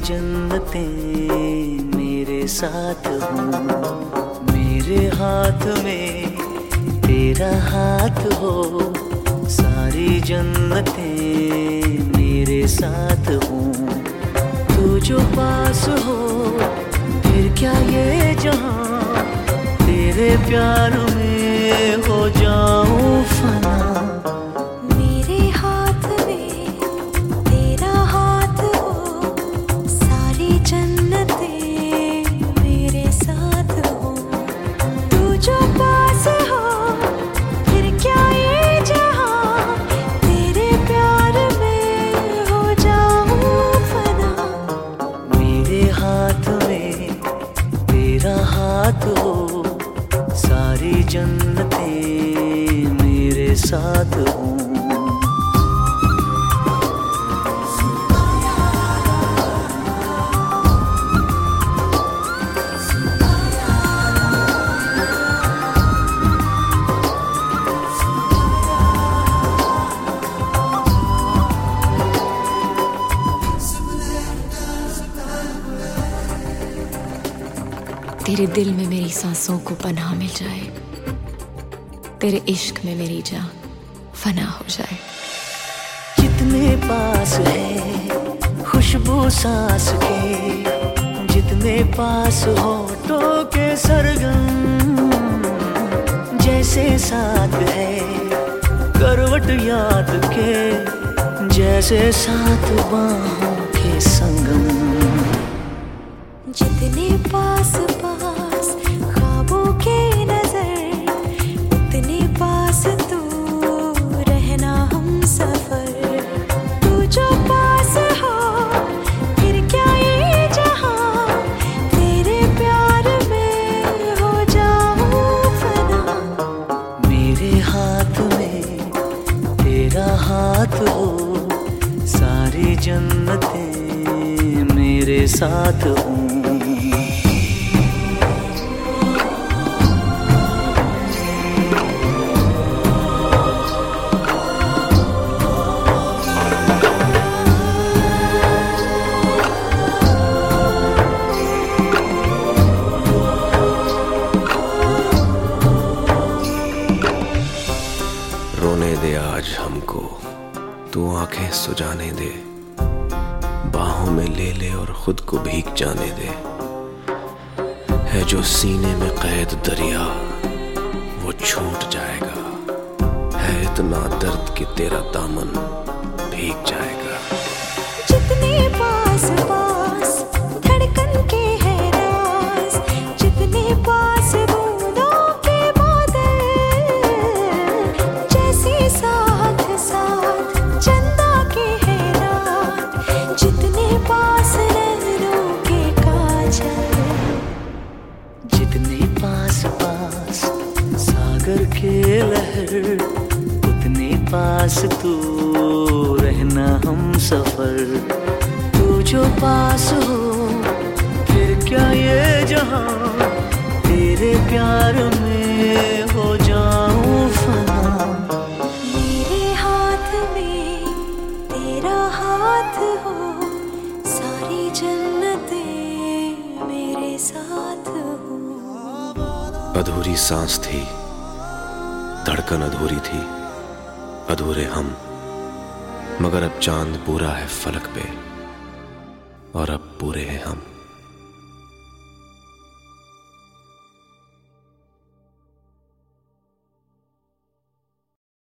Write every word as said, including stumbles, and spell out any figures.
जन्नतें मेरे साथ हो, मेरे हाथ में तेरा हाथ हो। सारी जन्नतें मेरे साथ हो, तू जो पास हो फिर क्या ये जहां, तेरे प्यार में हो जाऊं फना। हो सारी जन्नतें मेरे साथ हो। तेरे दिल में मेरी सांसों को पनाह मिल जाए, तेरे इश्क में मेरी जान फना हो जाए। जितने पास है खुशबू सांस के, जितने पास होठों के सरगम, जैसे साथ है करवट याद के, जैसे साथ बाहों के संगम। जितने पास पास ख्वाबों के नजर, उतने पास तू रहना हम सफर। तू जो पास हो फिर क्या ये जहां, तेरे प्यार में हो जाऊं फना। मेरे हाथ में तेरा हाथ हो, सारी जन्नतें मेरे साथ हो। रोने दे आज हमको, तू आंखें सुजाने दे, बाहों में ले ले और खुद को भीग जाने दे। है जो सीने में कैद दरिया वो छूट जाएगा, है इतना दर्द कि तेरा दामन भीग जाएगा। जितने पास पास धड़कन के है राज, जितने पास बूंदों के बादल, जैसे साथ साथ चंदा के है रात, जितने पास नैनों के काजल। जितने पास पास सागर के लहर, उतने पास तू रहना हम सफर। तू जो पास हो फिर क्या ये जहां, तेरे प्यार में हो जाऊं फना। मेरे हाथ में तेरा हाथ हो, सारी जन्नतें मेरे साथ हो। अधूरी सांस थी, धड़कन अधूरी थी, अधूरे हम, मगर अब चांद पूरा है फलक पे और अब पूरे हैं हम।